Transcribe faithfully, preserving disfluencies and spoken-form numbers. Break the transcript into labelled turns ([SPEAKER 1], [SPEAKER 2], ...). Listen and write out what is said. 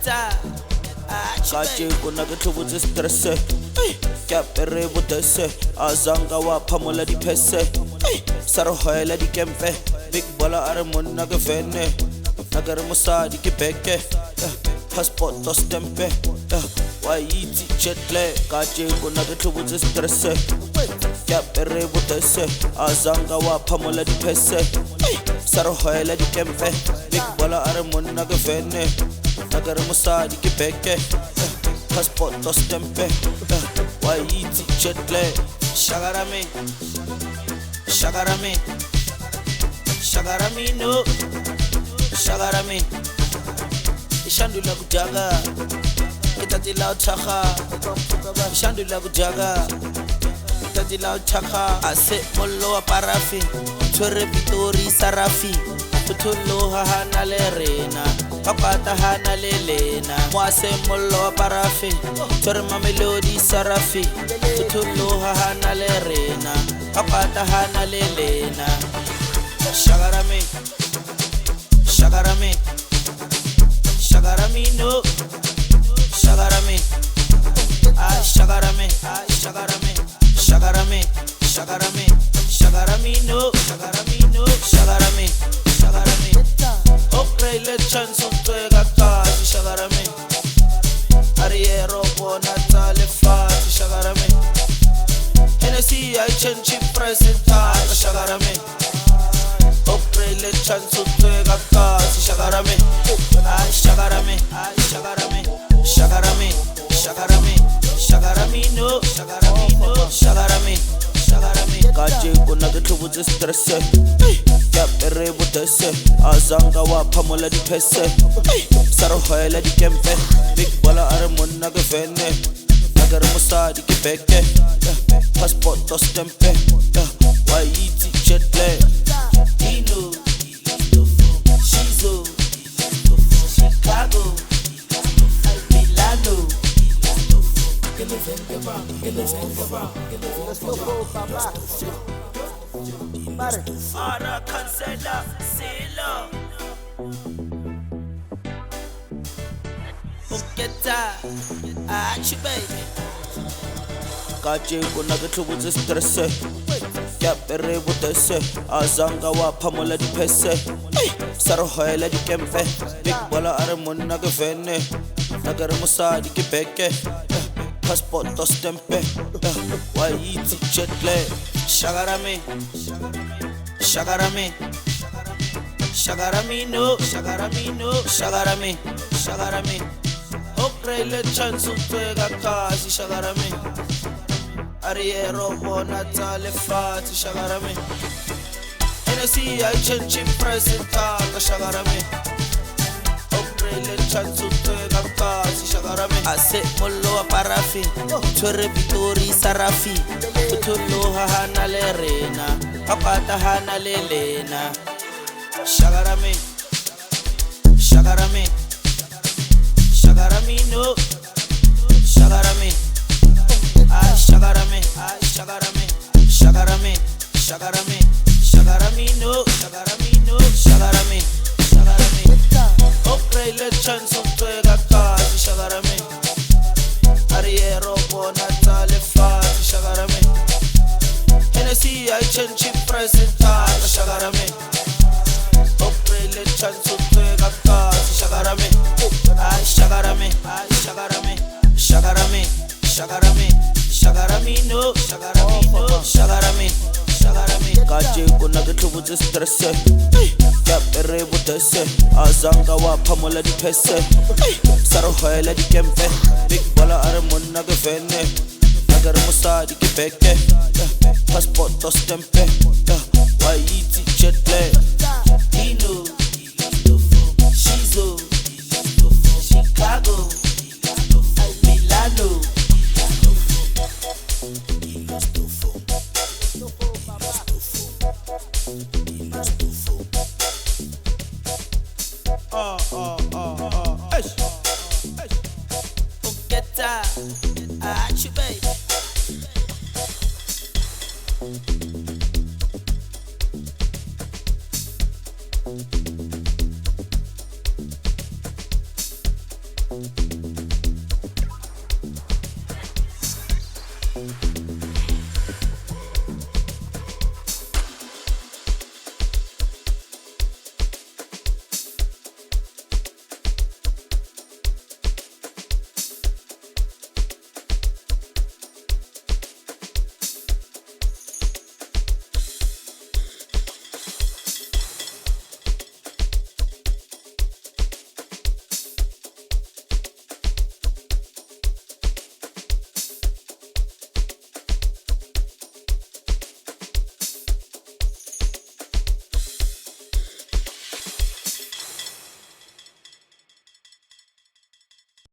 [SPEAKER 1] Kaje kona ke tlhobotse stresse ke apere bodese a zanga wa phamola diphese sa re hoela dikempe big baller a re monna ke fene na ke re mosadi ke beke passport to stempe wa itse jetle kaje kona ke tlhobotse stresse ke apere bodese a zanga wa phamola diphese sa re hoela dikempe big baller a re monna ke fene na ke re mosadi ke beke passport to stempe wa itse jetle shagarame shagarame shagarame no shagarame ishandula kujaga itatila uthaga ishandula kujaga itatila uthaga ase mollo wa parafi tshwere pitori sarafi Putullo hana le rena Papata hana le lena Mwase mollo wa parafi Torma melodi sarafi Putullo hana le rena Papata hana le lena Shagarame Shagarame Shagarame no Shagarame Ah shagarame Ah shagarame Shagarame Shagarame Shagarame no Shagarame no Shagarame Okay, let's chance of twega kasi shagarame Ariero bona tale fati shagarame Hennessy I change present taka shagarame Okay, let's chance of twega kasi shagarame Ay shagarame, ay shagarame Shagarame, shagarame Shagarame no, shagarame no Shagarame, shagarame Kaje kona ke tlhobotse stresse ke apere bodese a zanga wa phamola diphese sa re hoela dikempe big baller a re monna ke fene na ke re mosadi ke beke passport to stempe wa itse jetle Dino Shizo Chicago Milano Get the fuck around, get the fuck around, get the fuck around. Ara cancela silo Buketa Achi baby Kaje kona ke tlhobotse stresse ke apere bodese a zanga wa phamola diphese sa re hoela dikempe big baller a re monna ke fene na ke re mosadi ke beke passport to stempe wa itse jetle shagarame Shagarame Shagarame no Shagarame no Shagarame Shagarame Okay, let's chance of twega kasi shagarame Ariero bona tale fati shagarame Hennessy I change present taka shagarame Okay, let's chance of twega kasi shagarame Ase mollo wa parafi Tshwere pitori sarafi Putullo hana le rena Papata hana le lena Shagarame Shagarame Shagarame no Shagarame Ah shagarame Ah shagarame Shagarame Shagarame Shagarame no Shagarame no Shagarame Shagarame Okay, let's chance of twega kasi shagarame Ariero bona tale fati shagarame Hennessy I change present taka shagarame Okay, let's chance of twega kasi shagarame Ay shagarame, ay shagarame Shagarame, shagarame Shagarame no, shagarame no Shagarame, shagarame Kaje kona ke tlhobotse stresse ke apere bodese a zanga wa phamola diphese sa re hoela dikempe big baller a re monna ke fene na ke re mosadi ke beke passport to stempe wa itse jetle